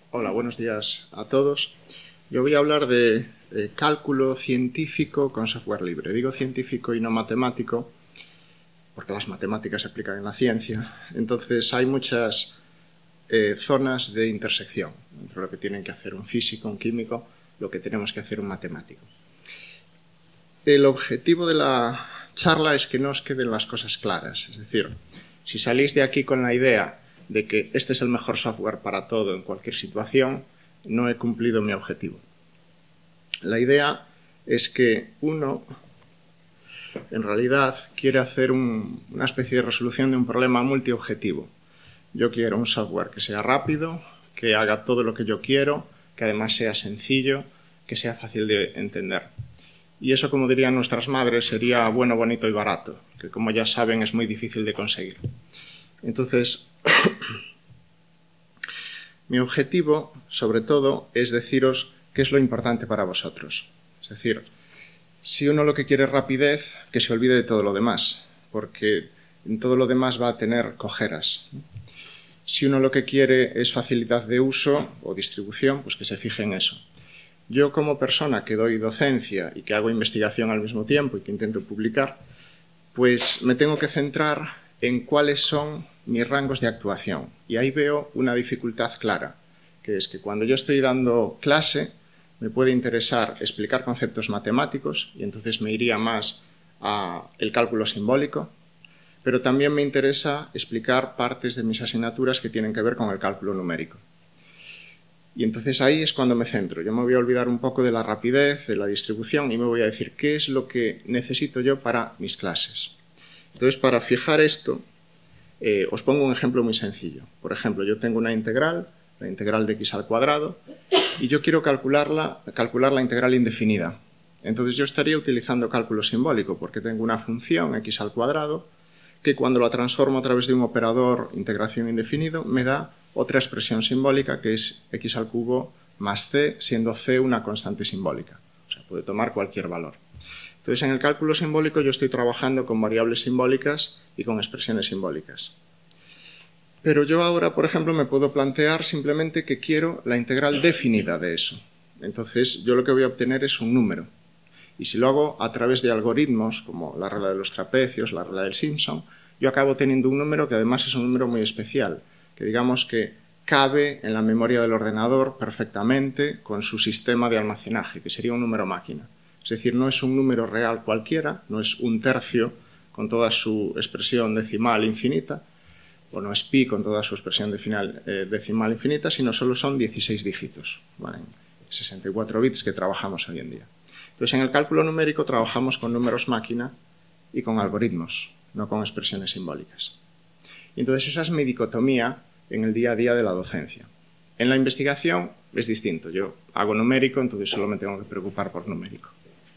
Hola, buenos días a todos. Yo voy a hablar de cálculo científico con software libre. Digo científico y no matemático, porque las matemáticas se aplican en la ciencia. Entonces hay muchas zonas de intersección entre lo que tienen que hacer un físico, un químico, lo que tenemos que hacer un matemático. El objetivo de la charla es que no os queden las cosas claras. Es decir, si salís de aquí con la idea de que este es el mejor software para todo en cualquier situación, no he cumplido mi objetivo. La idea es que uno, en realidad, quiere hacer una especie de resolución de un problema multiobjetivo. Yo quiero un software que sea rápido, que haga todo lo que yo quiero, que además sea sencillo, que sea fácil de entender. Y eso, como dirían nuestras madres, sería bueno, bonito y barato, que como ya saben es muy difícil de conseguir. Entonces, mi objetivo, sobre todo, es deciros qué es lo importante para vosotros. Es decir, si uno lo que quiere es rapidez, que se olvide de todo lo demás, porque en todo lo demás va a tener cojeras. Si uno lo que quiere es facilidad de uso o distribución, pues que se fije en eso. Yo, como persona que doy docencia y que hago investigación al mismo tiempo y que intento publicar, pues me tengo que centrar en cuáles son mis rangos de actuación. Y ahí veo una dificultad clara, que es que cuando yo estoy dando clase, me puede interesar explicar conceptos matemáticos y entonces me iría más al cálculo simbólico, pero también me interesa explicar partes de mis asignaturas que tienen que ver con el cálculo numérico. Y entonces ahí es cuando me centro. Yo me voy a olvidar un poco de la rapidez, de la distribución y me voy a decir qué es lo que necesito yo para mis clases. Entonces, para fijar esto, os pongo un ejemplo muy sencillo. Por ejemplo, yo tengo una integral, la integral de x al cuadrado, y yo quiero calcular la integral indefinida. Entonces yo estaría utilizando cálculo simbólico, porque tengo una función x al cuadrado, que cuando la transformo a través de un operador integración indefinido, me da otra expresión simbólica que es x al cubo más c, siendo c una constante simbólica. O sea, puede tomar cualquier valor. Entonces, en el cálculo simbólico yo estoy trabajando con variables simbólicas y con expresiones simbólicas. Pero yo ahora, por ejemplo, me puedo plantear simplemente que quiero la integral definida de eso. Entonces, yo lo que voy a obtener es un número. Y si lo hago a través de algoritmos, como la regla de los trapecios, la regla del Simpson, yo acabo teniendo un número que además es un número muy especial, que digamos que cabe en la memoria del ordenador perfectamente con su sistema de almacenaje, que sería un número máquina. Es decir, no es un número real cualquiera, no es un tercio con toda su expresión decimal infinita, o no es pi con toda su expresión decimal infinita, sino solo son 16 dígitos, ¿vale? 64 bits que trabajamos hoy en día. Entonces, en el cálculo numérico trabajamos con números máquina y con algoritmos, no con expresiones simbólicas. Y entonces, esa es mi dicotomía en el día a día de la docencia. En la investigación es distinto. Yo hago numérico, entonces solo me tengo que preocupar por numérico.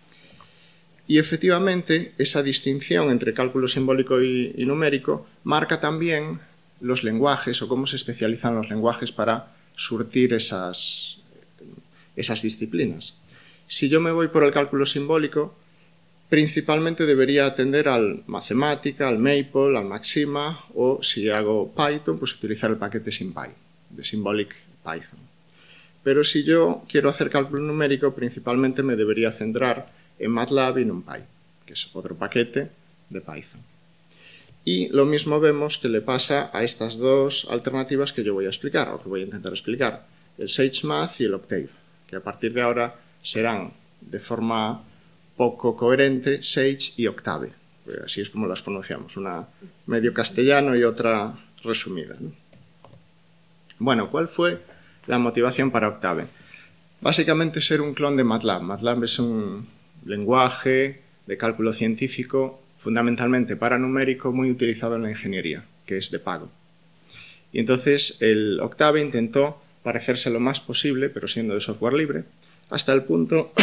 Y efectivamente, esa distinción entre cálculo simbólico y numérico marca también los lenguajes o cómo se especializan los lenguajes para surtir esas disciplinas. Si yo me voy por el cálculo simbólico, principalmente debería atender al Mathematica, al Maple, al Maxima, o si hago Python, pues utilizar el paquete SymPy, de Symbolic Python. Pero si yo quiero hacer cálculo numérico, principalmente me debería centrar en MATLAB y NumPy, que es otro paquete de Python. Y lo mismo vemos que le pasa a estas dos alternativas que yo voy a explicar, o que voy a intentar explicar, el SageMath y el Octave, que a partir de ahora serán de forma poco coherente Sage y Octave. Así es como las pronunciamos, una medio castellano y otra resumida, ¿no? Bueno, ¿cuál fue la motivación para Octave? Básicamente ser un clon de MATLAB. MATLAB es un lenguaje de cálculo científico fundamentalmente para numérico muy utilizado en la ingeniería, que es de pago. Y entonces el Octave intentó parecerse lo más posible, pero siendo de software libre, hasta el punto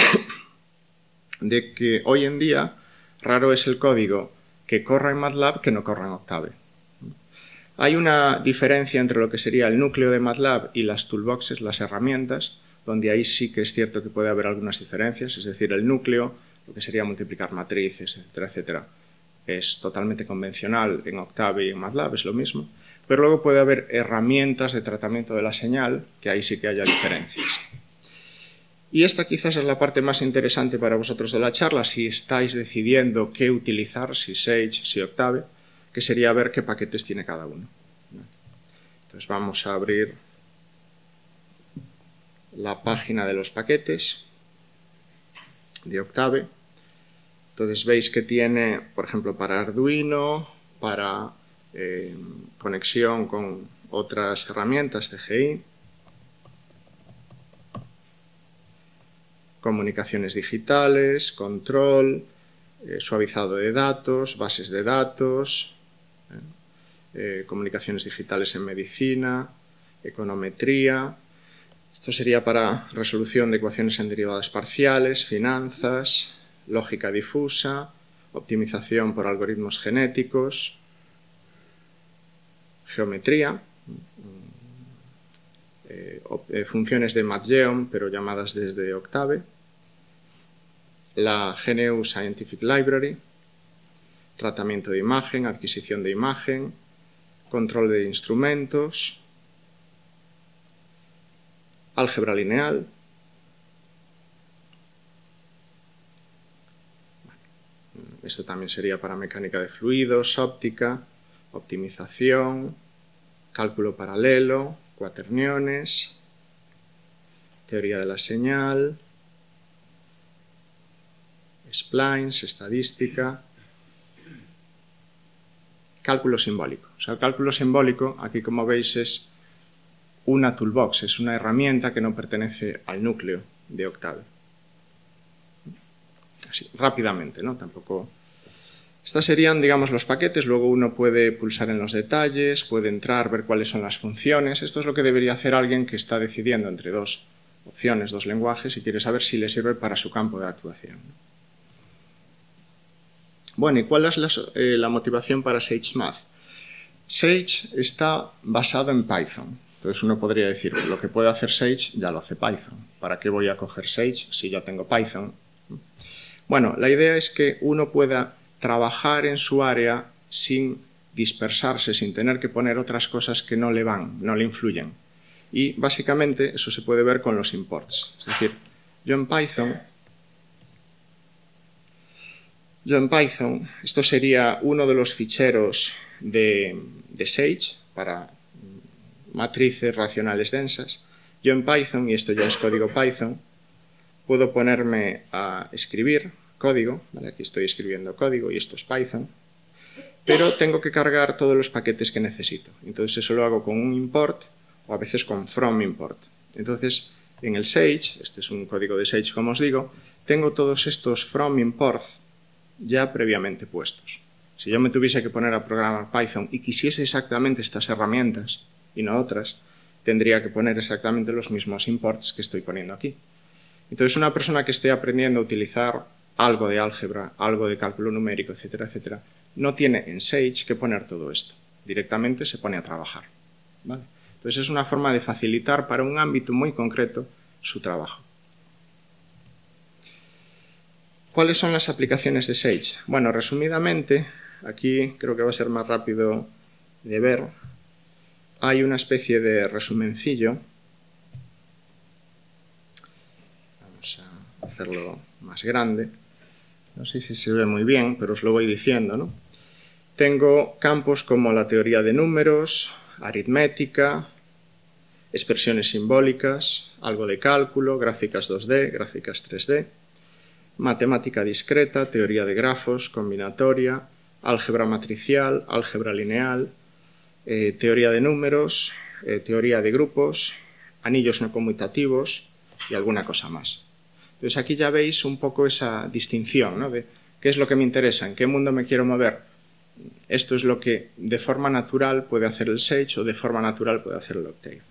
de que hoy en día raro es el código que corra en MATLAB que no corra en Octave. Hay una diferencia entre lo que sería el núcleo de MATLAB y las toolboxes, las herramientas, donde ahí sí que es cierto que puede haber algunas diferencias, es decir, el núcleo, lo que sería multiplicar matrices, etcétera, etcétera, es totalmente convencional en Octave y en MATLAB, es lo mismo, pero luego puede haber herramientas de tratamiento de la señal, que ahí sí que haya diferencias. Y esta quizás es la parte más interesante para vosotros de la charla, si estáis decidiendo qué utilizar, si Sage, si Octave, que sería ver qué paquetes tiene cada uno. Entonces vamos a abrir la página de los paquetes de Octave. Entonces veis que tiene, por ejemplo, para Arduino, para conexión con otras herramientas CGI, comunicaciones digitales, control, suavizado de datos, bases de datos, comunicaciones digitales en medicina, econometría. Esto sería para resolución de ecuaciones en derivadas parciales, finanzas, lógica difusa, optimización por algoritmos genéticos, geometría, funciones de MathGeom, pero llamadas desde Octave, la GNU Scientific Library, tratamiento de imagen, adquisición de imagen, control de instrumentos, álgebra lineal. Esto también sería para mecánica de fluidos, óptica, optimización, cálculo paralelo, cuaterniones, teoría de la señal, splines, estadística, cálculo simbólico. O sea, el cálculo simbólico, aquí como veis, es una toolbox, es una herramienta que no pertenece al núcleo de Octave. Así, rápidamente, ¿no? Tampoco... Estas serían, digamos, los paquetes, luego uno puede pulsar en los detalles, puede entrar, ver cuáles son las funciones. Esto es lo que debería hacer alguien que está decidiendo entre dos opciones, dos lenguajes, y quiere saber si le sirve para su campo de actuación. Bueno, ¿y cuál es la motivación para Sage Math? Sage está basado en Python. Entonces uno podría decir, lo que puede hacer Sage ya lo hace Python. ¿Para qué voy a coger Sage si ya tengo Python? Bueno, la idea es que uno pueda trabajar en su área sin dispersarse, sin tener que poner otras cosas que no le van, no le influyen. Y básicamente eso se puede ver con los imports. Es decir, yo en Python, esto sería uno de los ficheros de Sage para matrices racionales densas. Yo en Python, y esto ya es código Python, puedo ponerme a escribir código, ¿vale? Aquí estoy escribiendo código y esto es Python, pero tengo que cargar todos los paquetes que necesito. Entonces eso lo hago con un import o a veces con from import. Entonces en el Sage, este es un código de Sage como os digo, tengo todos estos from import ya previamente puestos. Si yo me tuviese que poner a programar Python y quisiese exactamente estas herramientas y no otras, tendría que poner exactamente los mismos imports que estoy poniendo aquí. Entonces una persona que esté aprendiendo a utilizar algo de álgebra, algo de cálculo numérico, etcétera, etcétera, no tiene en Sage que poner todo esto. Directamente se pone a trabajar, ¿vale? Entonces es una forma de facilitar para un ámbito muy concreto su trabajo. ¿Cuáles son las aplicaciones de Sage? Bueno, resumidamente, aquí creo que va a ser más rápido de ver. Hay una especie de resumencillo. Vamos a hacerlo más grande. No sé si se ve muy bien, pero os lo voy diciendo, ¿no? Tengo campos como la teoría de números, aritmética, expresiones simbólicas, algo de cálculo, gráficas 2D, gráficas 3D, matemática discreta, teoría de grafos, combinatoria, álgebra matricial, álgebra lineal, teoría de números, teoría de grupos, anillos no conmutativos y alguna cosa más. Entonces aquí ya veis un poco esa distinción, ¿no? De qué es lo que me interesa, en qué mundo me quiero mover. Esto es lo que de forma natural puede hacer el Sage o de forma natural puede hacer el Octave.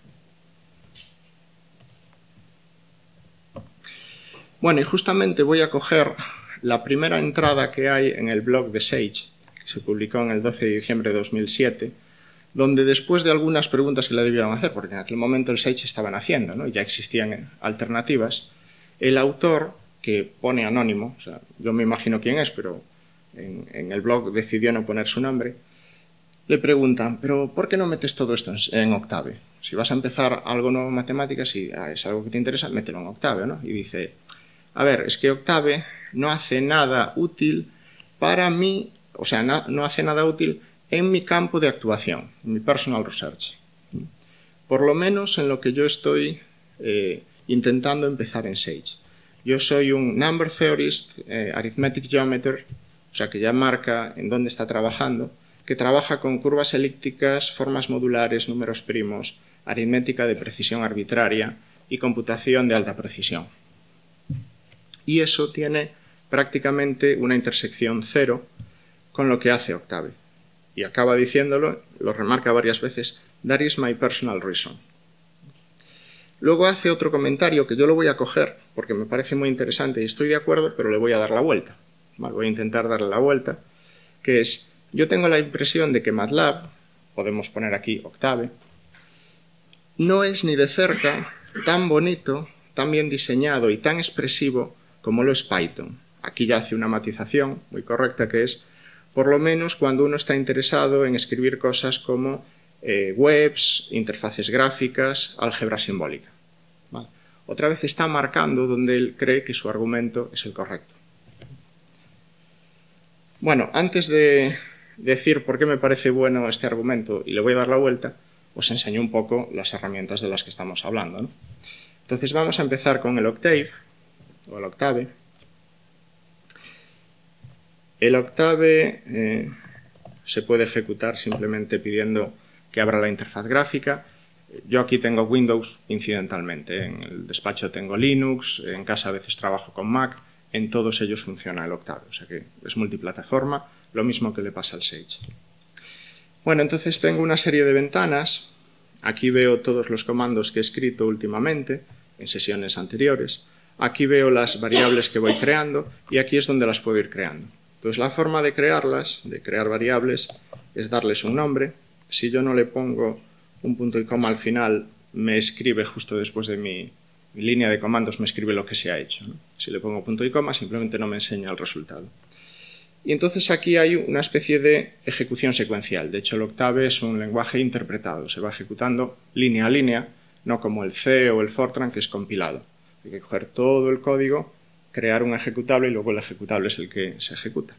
Bueno, y justamente voy a coger la primera entrada que hay en el blog de Sage, que se publicó en el 12 de diciembre de 2007, donde después de algunas preguntas que le debieron hacer, porque en aquel momento el Sage estaba naciendo, ¿no? Ya existían alternativas, el autor, que pone anónimo, o sea, yo me imagino quién es, pero en el blog decidió no poner su nombre, le preguntan, pero ¿por qué no metes todo esto en Octave? Si vas a empezar algo nuevo en matemáticas y es algo que te interesa, mételo en Octave, ¿no? Y dice, a ver, es que Octave no hace nada útil para mí, o sea, no hace nada útil en mi campo de actuación, en mi personal research. Por lo menos en lo que yo estoy intentando empezar en Sage. Yo soy un number theorist, arithmetic geometer, o sea, que ya marca en dónde está trabajando, que trabaja con curvas elípticas, formas modulares, números primos, aritmética de precisión arbitraria y computación de alta precisión. Y eso tiene prácticamente una intersección cero con lo que hace Octave. Y acaba diciéndolo, lo remarca varias veces, that is my personal reason. Luego hace otro comentario que yo lo voy a coger porque me parece muy interesante y estoy de acuerdo, pero le voy a dar la vuelta. Vale, voy a intentar darle la vuelta, que es, yo tengo la impresión de que MATLAB, podemos poner aquí Octave, no es ni de cerca tan bonito, tan bien diseñado y tan expresivo como lo es Python. Aquí ya hace una matización muy correcta que es, por lo menos cuando uno está interesado en escribir cosas como webs, interfaces gráficas, álgebra simbólica. ¿Vale? Otra vez está marcando donde él cree que su argumento es el correcto. Bueno, antes de decir por qué me parece bueno este argumento y le voy a dar la vuelta, os enseño un poco las herramientas de las que estamos hablando, ¿no? Entonces vamos a empezar con el Octave, o el Octave. El Octave se puede ejecutar simplemente pidiendo que abra la interfaz gráfica. Yo aquí tengo Windows incidentalmente, en el despacho tengo Linux, en casa a veces trabajo con Mac, en todos ellos funciona el Octave, o sea que es multiplataforma, lo mismo que le pasa al Sage. Bueno, entonces tengo una serie de ventanas, aquí veo todos los comandos que he escrito últimamente, en sesiones anteriores, aquí veo las variables que voy creando y aquí es donde las puedo ir creando. Entonces la forma de crearlas, de crear variables, es darles un nombre. Si yo no le pongo un punto y coma al final, me escribe justo después de mi línea de comandos, me escribe lo que se ha hecho, ¿no? Si le pongo punto y coma, simplemente no me enseña el resultado. Y entonces aquí hay una especie de ejecución secuencial. De hecho, el Octave es un lenguaje interpretado. Se va ejecutando línea a línea, no como el C o el Fortran, que es compilado. Hay que coger todo el código, crear un ejecutable y luego el ejecutable es el que se ejecuta.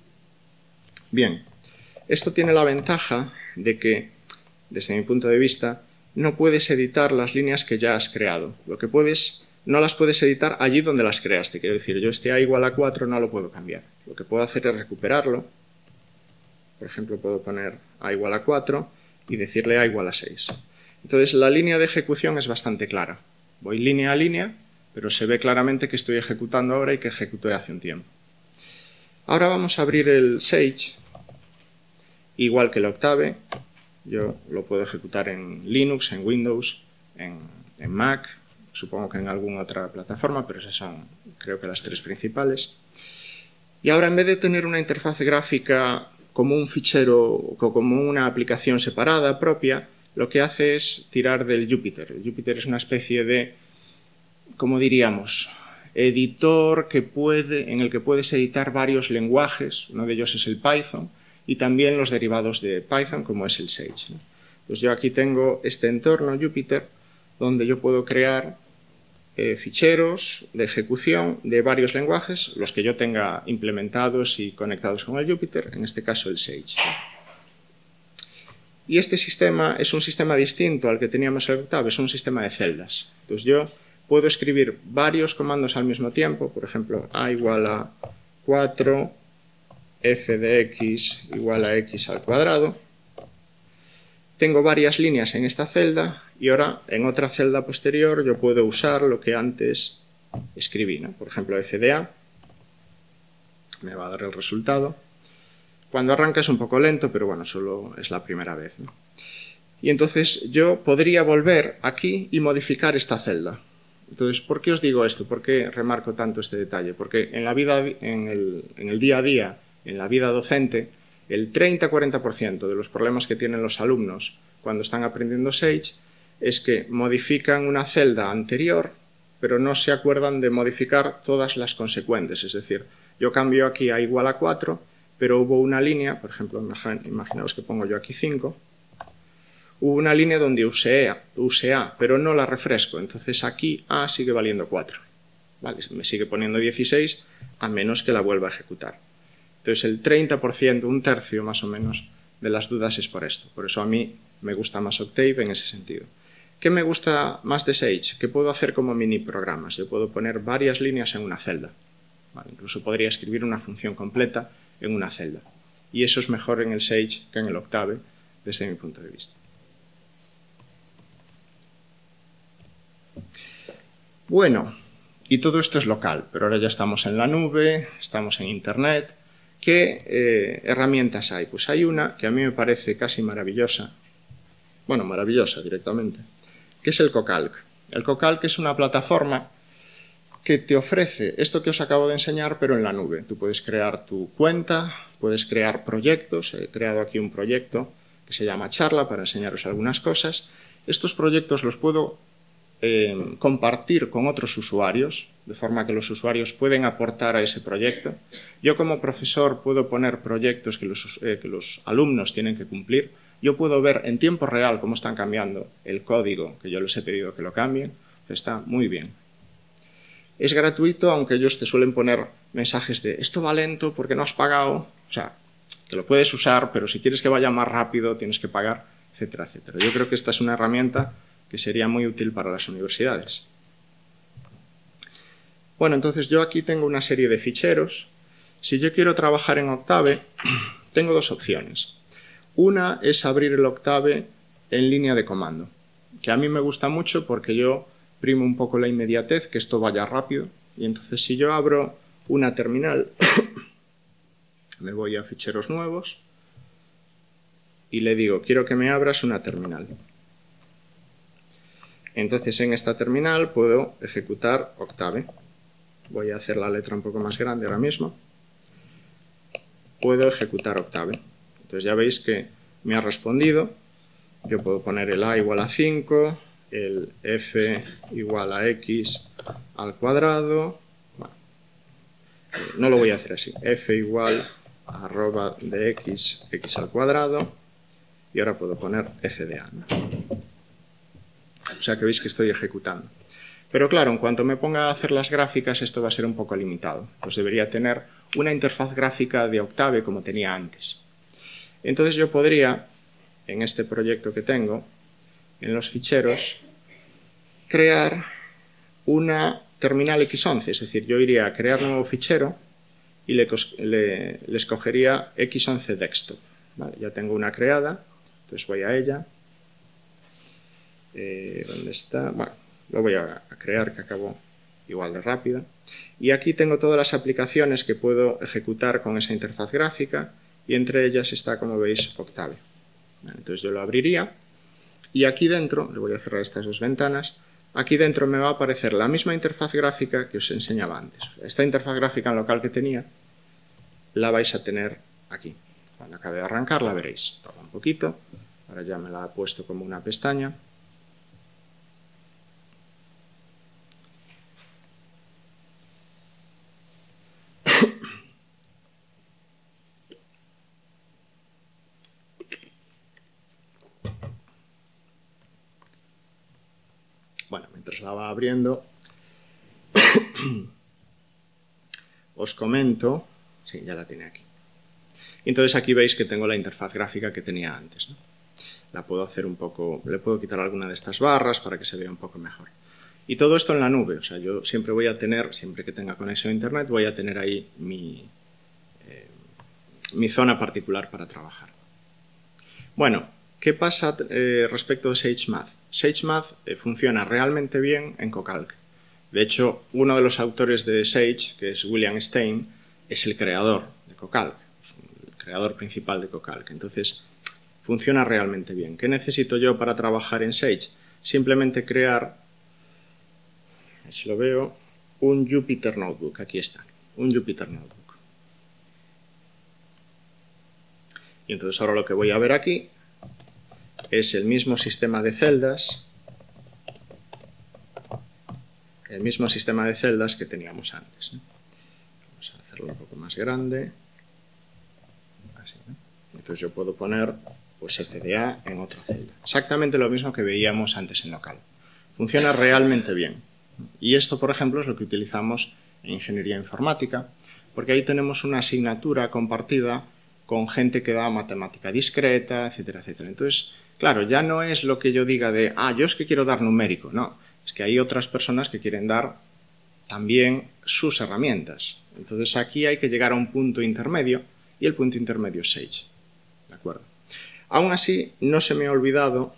Bien, esto tiene la ventaja de que, desde mi punto de vista, no puedes editar las líneas que ya has creado. Lo que puedes, no las puedes editar allí donde las creaste. Quiero decir, yo este A igual a 4 no lo puedo cambiar. Lo que puedo hacer es recuperarlo. Por ejemplo, puedo poner A igual a 4 y decirle A igual a 6. Entonces, la línea de ejecución es bastante clara. Voy línea a línea, pero se ve claramente que estoy ejecutando ahora y que ejecuté hace un tiempo. Ahora vamos a abrir el Sage. Igual que el Octave, yo lo puedo ejecutar en Linux, en Windows, en Mac, supongo que en alguna otra plataforma, pero esas son, creo que, las tres principales. Y ahora, en vez de tener una interfaz gráfica como un fichero o como una aplicación separada propia, lo que hace es tirar del Jupyter. El Jupyter es una especie de, como diríamos, editor en el que puedes editar varios lenguajes. Uno de ellos es el Python y también los derivados de Python, como es el Sage, ¿no? Pues yo aquí tengo este entorno Jupyter donde yo puedo crear ficheros de ejecución de varios lenguajes, los que yo tenga implementados y conectados con el Jupyter, en este caso el Sage. Y este sistema es un sistema distinto al que teníamos en el Octave, es un sistema de celdas. Entonces yo puedo escribir varios comandos al mismo tiempo, por ejemplo, A igual a 4, f de x igual a x al cuadrado. Tengo varias líneas en esta celda y ahora en otra celda posterior yo puedo usar lo que antes escribí, ¿no? Por ejemplo, f de a me va a dar el resultado. Cuando arranca es un poco lento, pero bueno, solo es la primera vez, ¿no? Y entonces yo podría volver aquí y modificar esta celda. Entonces, ¿por qué os digo esto? ¿Por qué remarco tanto este detalle? Porque en la vida, en el día a día, en la vida docente, el 30-40% de los problemas que tienen los alumnos cuando están aprendiendo Sage es que modifican una celda anterior, pero no se acuerdan de modificar todas las consecuentes. Es decir, yo cambio aquí a igual a 4, pero hubo una línea, por ejemplo, imaginaos que pongo yo aquí 5, hubo una línea donde usé A, pero no la refresco, entonces aquí A sigue valiendo 4. ¿Vale? Me sigue poniendo 16 a menos que la vuelva a ejecutar. Entonces el 30%, un tercio más o menos, de las dudas es por esto. Por eso a mí me gusta más Octave en ese sentido. ¿Qué me gusta más de Sage? Que puedo hacer como mini programas. Yo puedo poner varias líneas en una celda. ¿Vale? Incluso podría escribir una función completa en una celda. Y eso es mejor en el Sage que en el Octave, desde mi punto de vista. Bueno, y todo esto es local, pero ahora ya estamos en la nube, estamos en Internet. ¿Qué herramientas hay? Pues hay una que a mí me parece casi maravillosa, bueno, maravillosa directamente, que es el Cocalc. El Cocalc es una plataforma que te ofrece esto que os acabo de enseñar, pero en la nube. Tú puedes crear tu cuenta, puedes crear proyectos. He creado aquí un proyecto que se llama Charla para enseñaros algunas cosas. Estos proyectos los puedo compartir con otros usuarios, de forma que los usuarios pueden aportar a ese proyecto. Yo como profesor puedo poner proyectos que los alumnos tienen que cumplir. Yo puedo ver en tiempo real cómo están cambiando el código que yo les he pedido que lo cambien. Está muy bien. Es gratuito, aunque ellos te suelen poner mensajes de esto va lento porque no has pagado. O sea, que lo puedes usar, pero si quieres que vaya más rápido tienes que pagar, etcétera, etcétera. Yo creo que esta es una herramienta que sería muy útil para las universidades. Bueno, entonces yo aquí tengo una serie de ficheros. Si yo quiero trabajar en Octave, tengo dos opciones. Una es abrir el Octave en línea de comando, que a mí me gusta mucho porque yo primo un poco la inmediatez, que esto vaya rápido, y entonces si yo abro una terminal, me voy a ficheros nuevos y le digo, quiero que me abras una terminal. Entonces en esta terminal puedo ejecutar Octave. Voy a hacer la letra un poco más grande ahora mismo. Puedo ejecutar Octave. Entonces ya veis que me ha respondido. Yo puedo poner el A igual a 5, el F igual a X al cuadrado. Bueno, no lo voy a hacer así. F igual a arroba de X, X al cuadrado. Y ahora puedo poner F de A, ¿no? O sea que veis que estoy ejecutando. Pero claro, en cuanto me ponga a hacer las gráficas, esto va a ser un poco limitado. Pues debería tener una interfaz gráfica de Octave como tenía antes. Entonces yo podría, en este proyecto que tengo, en los ficheros, crear una terminal X11. Es decir, yo iría a crear un nuevo fichero y le escogería X11 Desktop. Vale, ya tengo una creada, entonces voy a ella. ¿Dónde está? Bueno, lo voy a crear, que acabó igual de rápido. Y aquí tengo todas las aplicaciones que puedo ejecutar con esa interfaz gráfica y entre ellas está, como veis, Octave. Entonces yo lo abriría y aquí dentro, le voy a cerrar estas dos ventanas, aquí dentro me va a aparecer la misma interfaz gráfica que os enseñaba antes. Esta interfaz gráfica en local que tenía la vais a tener aquí. Cuando acabe de arrancar la veréis. Tarda un poquito, ahora ya me la ha puesto como una pestaña. Bueno, mientras la va abriendo, os comento, sí, ya la tiene aquí. Entonces aquí veis que tengo la interfaz gráfica que tenía antes, ¿no? La puedo hacer un poco, le puedo quitar alguna de estas barras para que se vea un poco mejor. Y todo esto en la nube, o sea, yo siempre voy a tener, siempre que tenga conexión a internet, voy a tener ahí mi zona particular para trabajar. Bueno, ¿qué pasa respecto de SageMath? SageMath funciona realmente bien en Cocalc. De hecho, uno de los autores de Sage, que es William Stein, es el creador de Cocalc, el creador principal de Cocalc. Entonces, funciona realmente bien. ¿Qué necesito yo para trabajar en Sage? Simplemente crear, si lo veo, un Jupyter Notebook. Aquí está, un Jupyter Notebook. Y entonces ahora lo que voy a ver aquí es el mismo sistema de celdas, que teníamos antes, ¿no? Vamos a hacerlo un poco más grande. así, ¿no? Entonces yo puedo poner pues FDA en otra celda. Exactamente lo mismo que veíamos antes en local. Funciona realmente bien. Y esto, por ejemplo, es lo que utilizamos en ingeniería informática, porque ahí tenemos una asignatura compartida con gente que da matemática discreta, etcétera, etcétera. Entonces, claro, ya no es lo que yo diga de, yo es que quiero dar numérico, no. Es que hay otras personas que quieren dar también sus herramientas. Entonces aquí hay que llegar a un punto intermedio, y el punto intermedio es Sage. ¿De acuerdo? Aún así, no se me ha olvidado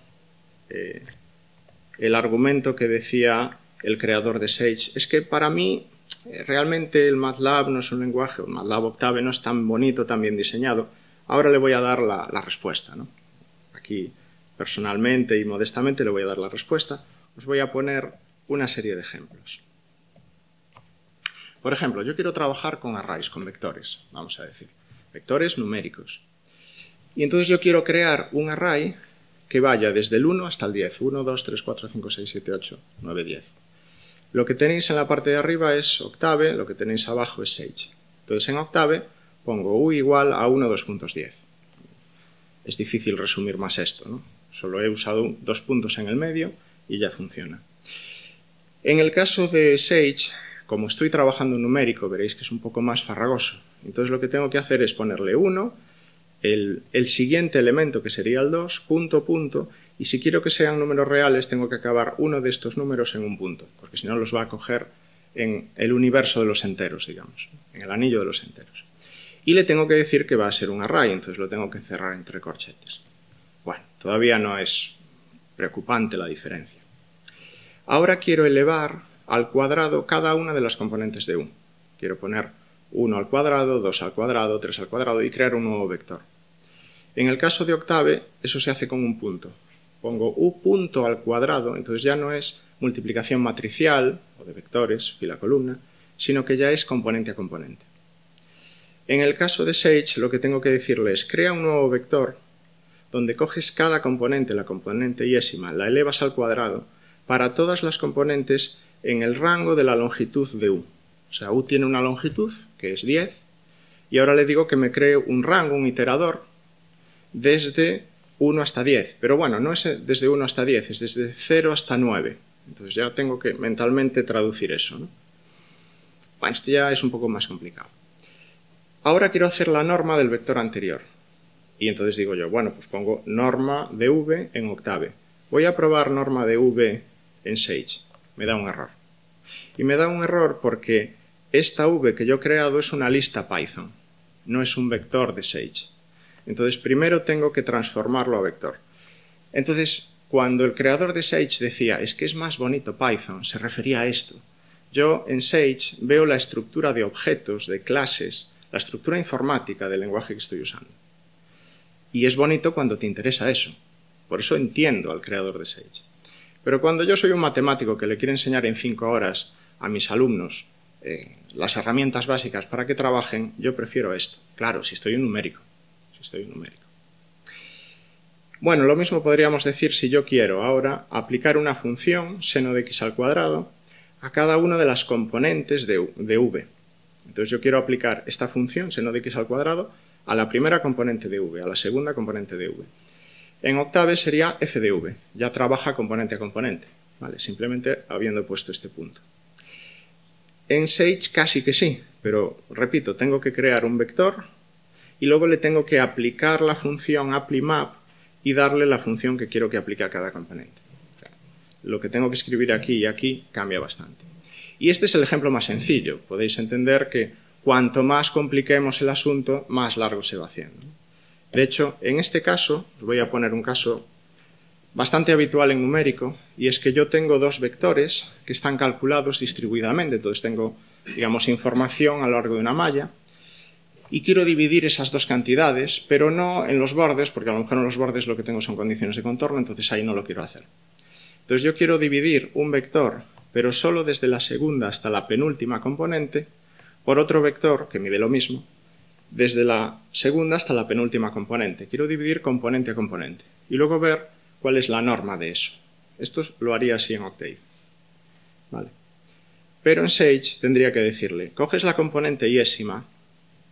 el argumento que decía el creador de Sage. Es que para mí, realmente el MATLAB no es un lenguaje, o MATLAB Octave no es tan bonito, tan bien diseñado. Ahora le voy a dar la respuesta, ¿no? Aquí, personalmente y modestamente, le voy a dar la respuesta. Os voy a poner una serie de ejemplos. Por ejemplo, yo quiero trabajar con arrays, con vectores, vamos a decir. Vectores numéricos. Y entonces yo quiero crear un array que vaya desde el 1 hasta el 10. 1, 2, 3, 4, 5, 6, 7, 8, 9, 10. Lo que tenéis en la parte de arriba es Octave, lo que tenéis abajo es Sage. Entonces en Octave pongo u igual a 1, 2.10. Es difícil resumir más esto, ¿no? Solo he usado 2 puntos en el medio y ya funciona. En el caso de Sage, como estoy trabajando en numérico, veréis que es un poco más farragoso. Entonces lo que tengo que hacer es ponerle 1, el siguiente elemento, que sería el 2, punto, punto, y si quiero que sean números reales, tengo que acabar uno de estos números en un punto, porque si no los va a coger en el universo de los enteros, digamos, en el anillo de los enteros. Y le tengo que decir que va a ser un array, entonces lo tengo que cerrar entre corchetes. Bueno, todavía no es preocupante la diferencia. Ahora quiero elevar al cuadrado cada una de las componentes de U. Quiero poner 1 al cuadrado, 2 al cuadrado, 3 al cuadrado y crear un nuevo vector. En el caso de Octave, eso se hace con un punto. Pongo U punto al cuadrado, entonces ya no es multiplicación matricial, o de vectores, fila-columna, sino que ya es componente a componente. En el caso de Sage, lo que tengo que decirle es, crea un nuevo vector donde coges cada componente, la componente yésima, la elevas al cuadrado, para todas las componentes en el rango de la longitud de U. O sea, U tiene una longitud, que es 10, y ahora le digo que me cree un rango, un iterador, desde 1 hasta 10. Pero bueno, no es desde 1 hasta 10, es desde 0 hasta 9. Entonces ya tengo que mentalmente traducir eso, ¿no? Bueno, esto ya es un poco más complicado. Ahora quiero hacer la norma del vector anterior. Y entonces digo yo, bueno, pues pongo norma de V en Octave. Voy a probar norma de V en Sage. Me da un error. Y me da un error porque esta V que yo he creado es una lista Python, no es un vector de Sage. Entonces primero tengo que transformarlo a vector. Entonces, cuando el creador de Sage decía, es que es más bonito Python, se refería a esto. Yo en Sage veo la estructura de objetos, de clases, la estructura informática del lenguaje que estoy usando. Y es bonito cuando te interesa eso. Por eso entiendo al creador de Sage. Pero cuando yo soy un matemático que le quiere enseñar en 5 horas a mis alumnos las herramientas básicas para que trabajen, yo prefiero esto. Claro, si estoy en numérico. Bueno, lo mismo podríamos decir si yo quiero ahora aplicar una función seno de x al cuadrado a cada una de las componentes de V. Entonces yo quiero aplicar esta función seno de x al cuadrado a la primera componente de V, a la segunda componente de V. En Octave sería f de V, ya trabaja componente a componente, ¿vale? Simplemente habiendo puesto este punto. En Sage casi que sí, pero repito, tengo que crear un vector y luego le tengo que aplicar la función apply_map y darle la función que quiero que aplique a cada componente. O sea, lo que tengo que escribir aquí y aquí cambia bastante. Y este es el ejemplo más sencillo. Podéis entender que cuanto más compliquemos el asunto, más largo se va haciendo. De hecho, en este caso, os voy a poner un caso bastante habitual en numérico, y es que yo tengo dos vectores que están calculados distribuidamente. Entonces tengo, digamos, información a lo largo de una malla, y quiero dividir esas dos cantidades, pero no en los bordes, porque a lo mejor en los bordes lo que tengo son condiciones de contorno, entonces ahí no lo quiero hacer. Entonces yo quiero dividir un vector, pero solo desde la segunda hasta la penúltima componente, por otro vector, que mide lo mismo, desde la segunda hasta la penúltima componente. Quiero dividir componente a componente, y luego ver cuál es la norma de eso. Esto lo haría así en Octave. ¿Vale? Pero en Sage tendría que decirle, coges la componente yésima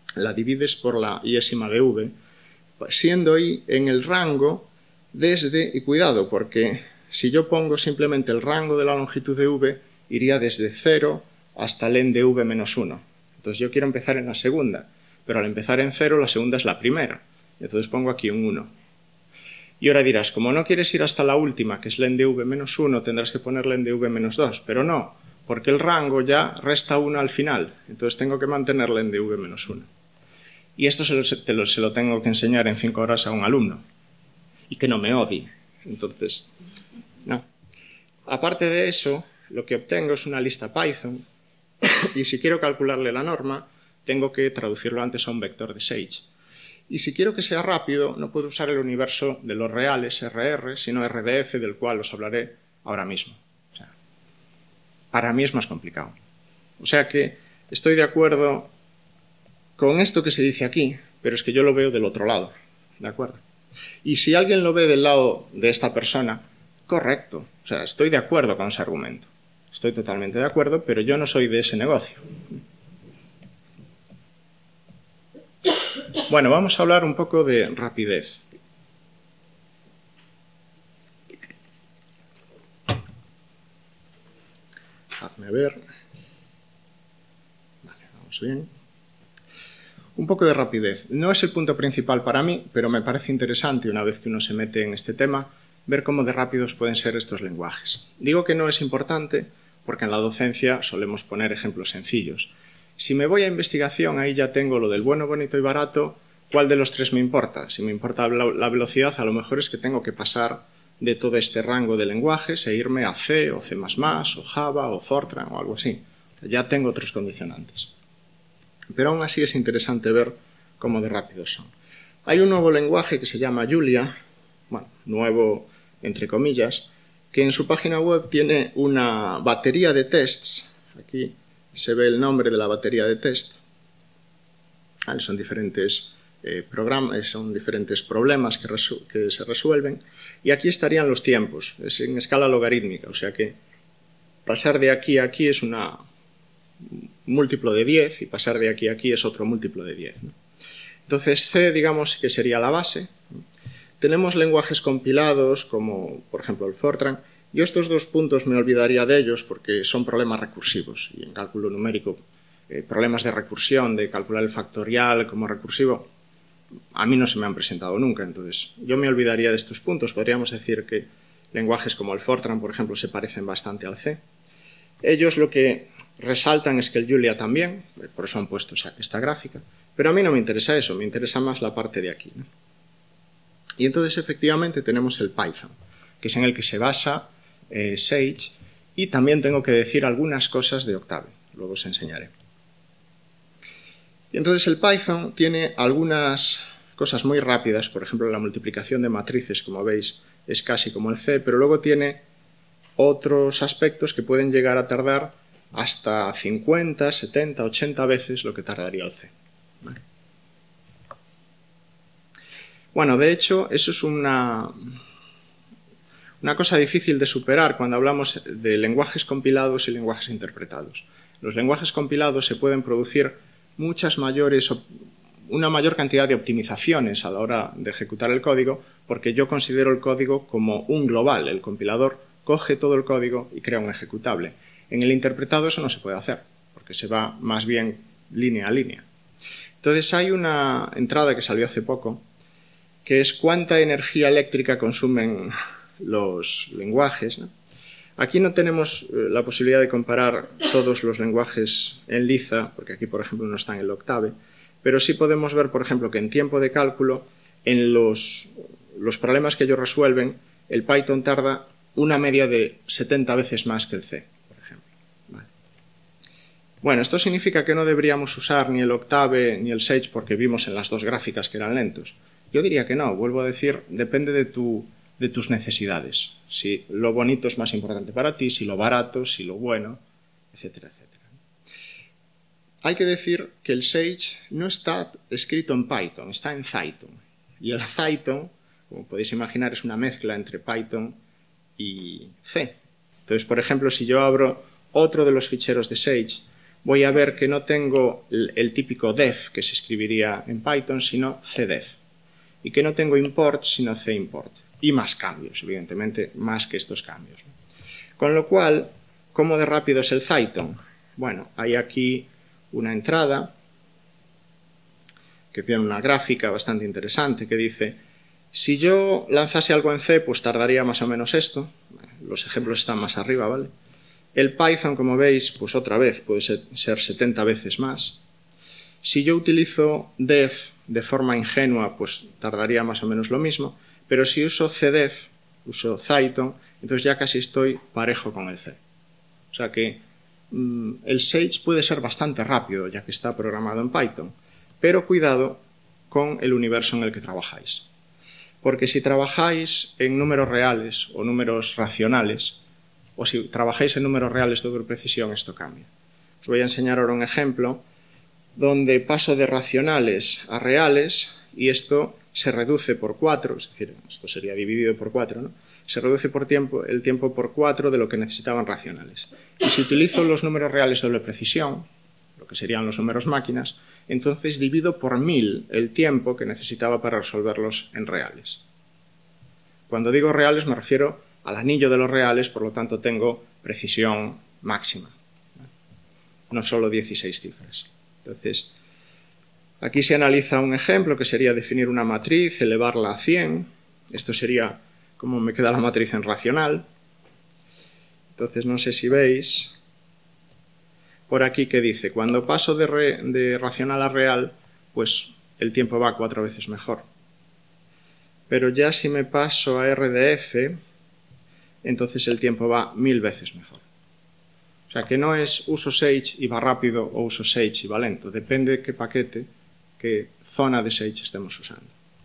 la divides por la iésima de v, siendo i en el rango desde, y cuidado, porque si yo pongo simplemente el rango de la longitud de v, iría desde 0 hasta len de v menos 1. Entonces yo quiero empezar en la segunda, pero al empezar en 0, la segunda es la primera. Entonces pongo aquí un 1. Y ahora dirás, como no quieres ir hasta la última, que es len de v menos 1, tendrás que poner len de v menos 2. Pero no, porque el rango ya resta 1 al final. Entonces tengo que mantener len de v menos 1. Y esto se lo tengo que enseñar en 5 horas a un alumno. Y que no me odie. Entonces, no. Aparte de eso, lo que obtengo es una lista Python. Y si quiero calcularle la norma, tengo que traducirlo antes a un vector de Sage. Y si quiero que sea rápido, no puedo usar el universo de los reales, RR, sino RDF, del cual os hablaré ahora mismo. O sea, para mí es más complicado. O sea que estoy de acuerdo con esto que se dice aquí, pero es que yo lo veo del otro lado. ¿De acuerdo? Y si alguien lo ve del lado de esta persona, correcto. O sea, estoy de acuerdo con ese argumento. Estoy totalmente de acuerdo, pero yo no soy de ese negocio. Bueno, vamos a hablar un poco de rapidez. Hazme ver. Vale, vamos bien. Un poco de rapidez. No es el punto principal para mí, pero me parece interesante, una vez que uno se mete en este tema, ver cómo de rápidos pueden ser estos lenguajes. Digo que no es importante porque en la docencia solemos poner ejemplos sencillos. Si me voy a investigación, ahí ya tengo lo del bueno, bonito y barato. ¿Cuál de los tres me importa? Si me importa la velocidad, a lo mejor es que tengo que pasar de todo este rango de lenguajes e irme a C, o C++, o Java, o Fortran, o algo así. Ya tengo otros condicionantes. Pero aún así es interesante ver cómo de rápidos son. Hay un nuevo lenguaje que se llama Julia, bueno, nuevo entre comillas, que en su página web tiene una batería de tests. Aquí se ve el nombre de la batería de test. Son diferentes son diferentes problemas que se resuelven. Y aquí estarían los tiempos, es en escala logarítmica, o sea que pasar de aquí a aquí es un múltiplo de 10 y pasar de aquí a aquí es otro múltiplo de 10. ¿no? Entonces C, digamos que sería la base. Tenemos lenguajes compilados como, por ejemplo, el Fortran. Yo estos dos puntos me olvidaría de ellos porque son problemas recursivos y en cálculo numérico problemas de recursión, de calcular el factorial como recursivo, a mí no se me han presentado nunca, entonces yo me olvidaría de estos puntos. Podríamos decir que lenguajes como el Fortran, por ejemplo, se parecen bastante al C. Ellos lo que resaltan es que el Julia también, por eso han puesto esta gráfica, pero a mí no me interesa eso, me interesa más la parte de aquí, ¿no? Y entonces efectivamente tenemos el Python, que es en el que se basa Sage, y también tengo que decir algunas cosas de Octave, luego os enseñaré. Y entonces el Python tiene algunas cosas muy rápidas, por ejemplo la multiplicación de matrices, como veis, es casi como el C, pero luego tiene otros aspectos que pueden llegar a tardar hasta 50, 70, 80 veces lo que tardaría el C. ¿Vale? Bueno, de hecho, eso es una cosa difícil de superar cuando hablamos de lenguajes compilados y lenguajes interpretados. Los lenguajes compilados se pueden producir una mayor cantidad de optimizaciones a la hora de ejecutar el código, porque yo considero el código como un global. El compilador coge todo el código y crea un ejecutable. En el interpretado eso no se puede hacer, porque se va más bien línea a línea. Entonces hay una entrada que salió hace poco, que es cuánta energía eléctrica consumen los lenguajes, ¿no? Aquí no tenemos la posibilidad de comparar todos los lenguajes en Liza, porque aquí, por ejemplo, no está en el Octave, pero sí podemos ver, por ejemplo, que en tiempo de cálculo, en los problemas que ellos resuelven, el Python tarda una media de 70 veces más que el C, por ejemplo. Vale. Bueno, esto significa que no deberíamos usar ni el Octave ni el Sage porque vimos en las dos gráficas que eran lentos. Yo diría que no, vuelvo a decir, depende de tus necesidades. Si lo bonito es más importante para ti, si lo barato, si lo bueno, etcétera, etcétera. Hay que decir que el Sage no está escrito en Python, está en Python. Y el Python, como podéis imaginar, es una mezcla entre Python y C. Entonces, por ejemplo, si yo abro otro de los ficheros de Sage, voy a ver que no tengo el típico def que se escribiría en Python, sino cdef. Y que no tengo import, sino cimport. Y más cambios, evidentemente, más que estos cambios. Con lo cual, ¿cómo de rápido es el Zyton? Bueno, hay aquí una entrada que tiene una gráfica bastante interesante que dice: si yo lanzase algo en C, pues tardaría más o menos esto. Los ejemplos están más arriba, ¿vale? El Python, como veis, pues otra vez puede ser 70 veces más. Si yo utilizo def de forma ingenua, pues tardaría más o menos lo mismo. Pero si uso cdef, uso Zyton, entonces ya casi estoy parejo con el C. O sea que el Sage puede ser bastante rápido, ya que está programado en Python. Pero cuidado con el universo en el que trabajáis. Porque si trabajáis en números reales o números racionales, o si trabajáis en números reales de doble precisión, esto cambia. Os voy a enseñar ahora un ejemplo donde paso de racionales a reales y esto se reduce por 4, es decir, esto sería dividido por 4, ¿no? Se reduce el tiempo por 4 de lo que necesitaban racionales. Y si utilizo los números reales de doble precisión, lo que serían los números máquinas, entonces divido por 1000 el tiempo que necesitaba para resolverlos en reales. Cuando digo reales me refiero al anillo de los reales, por lo tanto tengo precisión máxima, no solo 16 cifras. Entonces, aquí se analiza un ejemplo que sería definir una matriz, elevarla a 100. Esto sería como me queda la matriz en racional. Entonces, no sé si veis por aquí que dice, cuando paso de racional a real, pues el tiempo va 4 veces mejor. Pero ya si me paso a RDF, entonces el tiempo va 1000 veces mejor. O sea, que no es uso Sage y va rápido o uso Sage y va lento. Depende de qué paquete, qué zona de Sage estemos usando.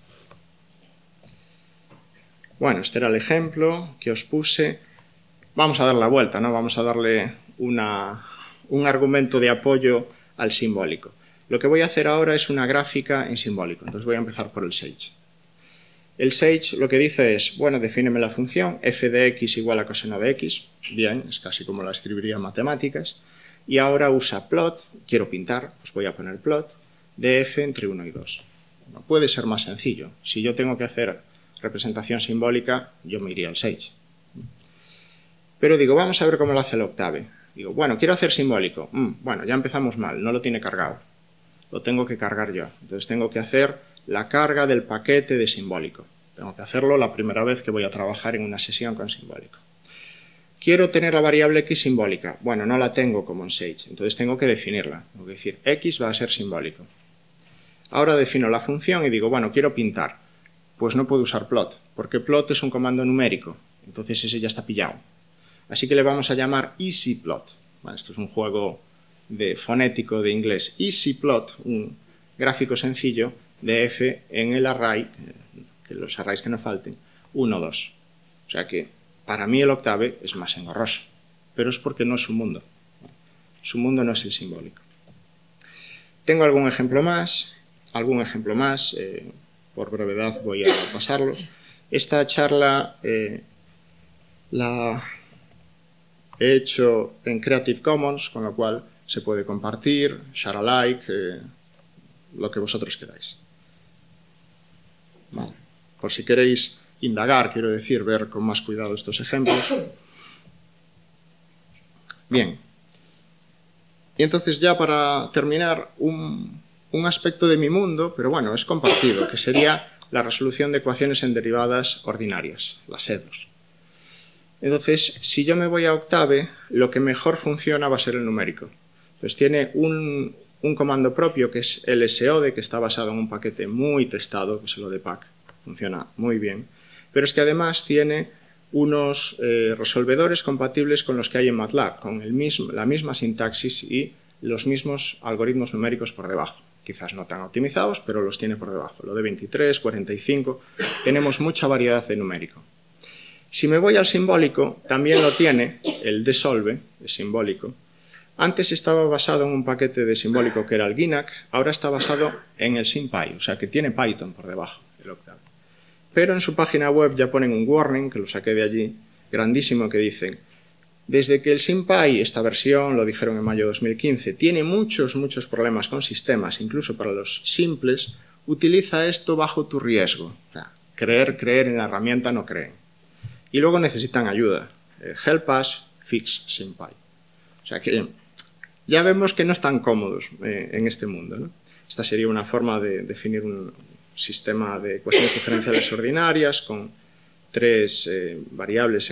Bueno, este era el ejemplo que os puse. Vamos a dar la vuelta, ¿no? Vamos a darle un argumento de apoyo al simbólico. Lo que voy a hacer ahora es una gráfica en simbólico. Entonces voy a empezar por el Sage. El Sage lo que dice es, bueno, defíneme la función f de x igual a coseno de x. Bien, es casi como la escribiría en matemáticas. Y ahora usa plot, quiero pintar, pues voy a poner plot, de f entre 1 y 2. No puede ser más sencillo. Si yo tengo que hacer representación simbólica, yo me iría al Sage. Pero digo, vamos a ver cómo lo hace el Octave. Digo, bueno, quiero hacer simbólico. Bueno, ya empezamos mal, no lo tiene cargado. Lo tengo que cargar yo. Entonces tengo que hacer la carga del paquete de simbólico. Tengo que hacerlo la primera vez que voy a trabajar en una sesión con simbólico. Quiero tener la variable x simbólica. Bueno, no la tengo como en Sage, entonces tengo que definirla. Tengo que decir, x va a ser simbólico. Ahora defino la función y digo, bueno, quiero pintar. Pues no puedo usar plot, porque plot es un comando numérico. Entonces ese ya está pillado. Así que le vamos a llamar EasyPlot. Bueno, esto es un juego fonético de inglés. EasyPlot, un gráfico sencillo de f en el array, que los arrays que no falten, 1, 2. O sea que para mí el Octave es más engorroso, pero es porque no es su mundo. Su mundo no es el simbólico. Tengo algún ejemplo más, por brevedad voy a pasarlo. Esta charla la he hecho en Creative Commons, con lo cual se puede compartir, share alike, lo que vosotros queráis. Vale. Por si queréis indagar, quiero decir, ver con más cuidado estos ejemplos. Bien. Y entonces ya para terminar, un aspecto de mi mundo, pero bueno, es compartido, que sería la resolución de ecuaciones en derivadas ordinarias, las EDOs. Entonces, si yo me voy a Octave, lo que mejor funciona va a ser el numérico. Pues tiene un comando propio que es lsode, que está basado en un paquete muy testado, que es el ODEPAC. Funciona muy bien. Pero es que además tiene unos resolvedores compatibles con los que hay en MATLAB, con la misma sintaxis y los mismos algoritmos numéricos por debajo. Quizás no tan optimizados, pero los tiene por debajo. Lo de 23, 45, tenemos mucha variedad de numérico. Si me voy al simbólico, también lo tiene, el desolve, es simbólico. Antes estaba basado en un paquete de simbólico que era el GINAC, ahora está basado en el SymPy, o sea que tiene Python por debajo, el Octave. Pero en su página web ya ponen un warning, que lo saqué de allí, grandísimo, que dicen: Desde que el SymPy, esta versión, lo dijeron en mayo de 2015, tiene muchos problemas con sistemas, incluso para los simples, utiliza esto bajo tu riesgo. O sea, creer en la herramienta, no creen. Y luego necesitan ayuda. Help us fix SymPy. O sea que ya vemos que no están cómodos en este mundo, ¿no? Esta sería una forma de definir un sistema de ecuaciones diferenciales ordinarias con 3 variables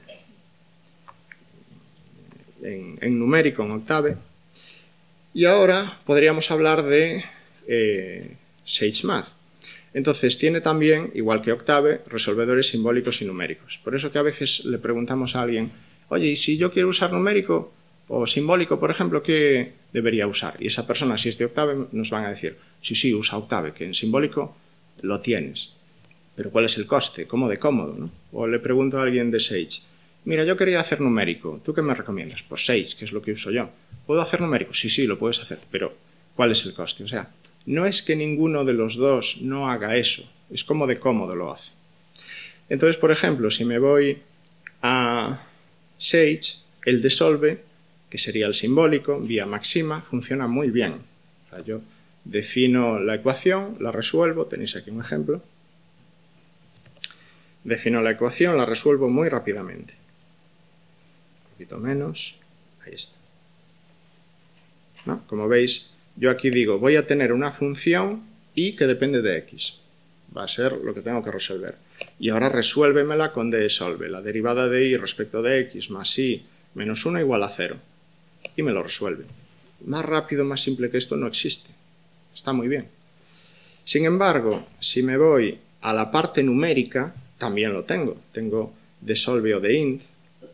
en numérico, en Octave. Y ahora podríamos hablar de SageMath. Entonces tiene también, igual que Octave, resolvedores simbólicos y numéricos. Por eso que a veces le preguntamos a alguien, oye, ¿y si yo quiero usar numérico o simbólico, por ejemplo, qué debería usar? Y esa persona, si es de Octave, nos van a decir, sí, usa Octave, que en simbólico lo tienes. Pero ¿cuál es el coste? ¿Cómo de cómodo, ¿no? O le pregunto a alguien de Sage, mira, yo quería hacer numérico, ¿tú qué me recomiendas? Pues Sage, que es lo que uso yo. ¿Puedo hacer numérico? Sí, lo puedes hacer, pero ¿cuál es el coste? O sea, no es que ninguno de los dos no haga eso, es como de cómodo lo hace. Entonces, por ejemplo, si me voy a Sage, el de Solve, que sería el simbólico, vía máxima, funciona muy bien. O sea, yo defino la ecuación, la resuelvo, tenéis aquí un ejemplo. Defino la ecuación, la resuelvo muy rápidamente. Un poquito menos, ahí está. ¿No? Como veis, yo aquí digo, voy a tener una función y que depende de x. Va a ser lo que tengo que resolver. Y ahora resuélvemela con dsolve. La derivada de y respecto de x más y menos 1 igual a 0. Y me lo resuelve. Más rápido, más simple que esto no existe. Está muy bien. Sin embargo, si me voy a la parte numérica, también lo tengo. Tengo dsolve o de int.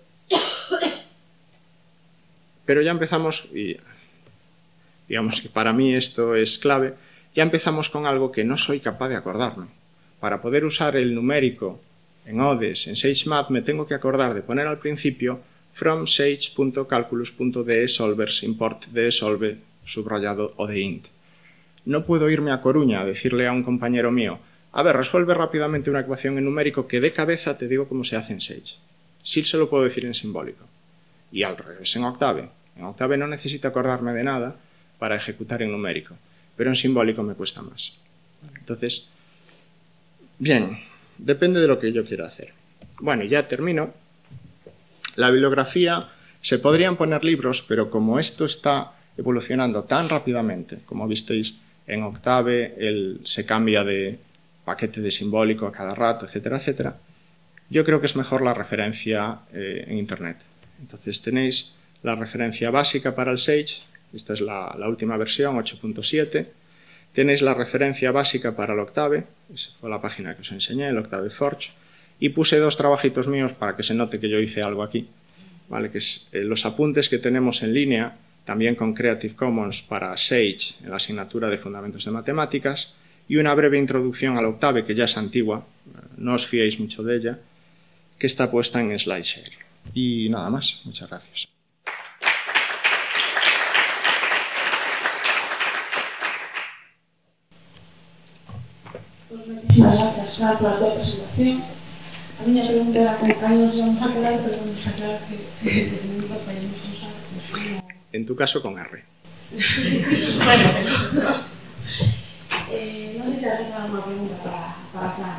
Pero ya empezamos, y digamos que para mí esto es clave, ya empezamos con algo que no soy capaz de acordarme. Para poder usar el numérico en ODES, en SageMath, me tengo que acordar de poner al principio from sage.calculus.desolvers import desolve subrayado o de int. No puedo irme a Coruña a decirle a un compañero mío, a ver, resuelve rápidamente una ecuación en numérico que de cabeza te digo cómo se hace en Sage. Sí se lo puedo decir en simbólico. Y al revés en Octave. En Octave no necesito acordarme de nada para ejecutar en numérico, pero en simbólico me cuesta más. Entonces, bien, depende de lo que yo quiera hacer. Bueno, ya termino. La bibliografía, se podrían poner libros, pero como esto está evolucionando tan rápidamente, como visteis en Octave, se cambia de paquete de simbólico a cada rato, etcétera, etcétera, yo creo que es mejor la referencia en Internet. Entonces tenéis la referencia básica para el Sage, esta es la última versión, 8.7. Tenéis la referencia básica para el Octave, esa fue la página que os enseñé, el Octave Forge, y puse 2 trabajitos míos para que se note que yo hice algo aquí, ¿vale? Que es los apuntes que tenemos en línea, también con Creative Commons para Sage, en la asignatura de Fundamentos de Matemáticas, y una breve introducción al Octave, que ya es antigua, no os fiéis mucho de ella, que está puesta en SlideShare. Y nada más, muchas gracias. Muchas gracias por a tua presentación. A miña pregunta era como que nos vamos a quedar, pero vamos a aclarar que nunca podemos usar como... En tu caso con R. Bueno, no sé si alguien tiene alguna pregunta para Fran.